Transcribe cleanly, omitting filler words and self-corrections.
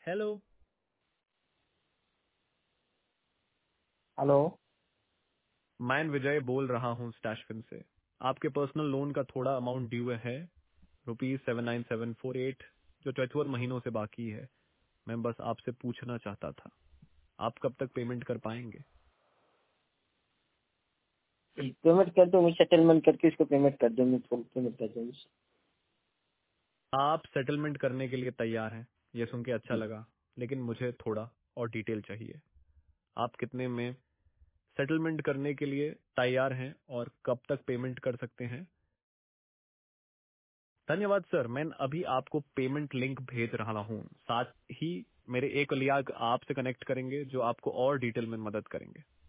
Hello. Hello. मैं विजय बोल रहा हूँ स्टैशफिन से। आपके पर्सनल लोन का थोड़ा अमाउंट ड्यू है, ₹79748, जो 74 महीनों से बाकी है। मैं बस आपसे पूछना चाहता था, आप कब तक पेमेंट कर पाएंगे? पेमेंट कर दो, मैं सेटलमेंट करके इसको पेमेंट कर दूँ, मैं फुल पेमेंट कर दूँ। आप सेटलमेंट करने के लिए तैयार हैं, ये सुन के अच्छा लगा, लेकिन मुझे थोड़ा और डिटेल चाहिए। आप कितने में सेटलमेंट करने के लिए तैयार हैं और कब तक पेमेंट कर सकते हैं? धन्यवाद सर, मैं अभी आपको पेमेंट लिंक भेज रहा हूँ। साथ ही मेरे एक कलीग आपसे कनेक्ट करेंगे जो आपको और डिटेल में मदद करेंगे।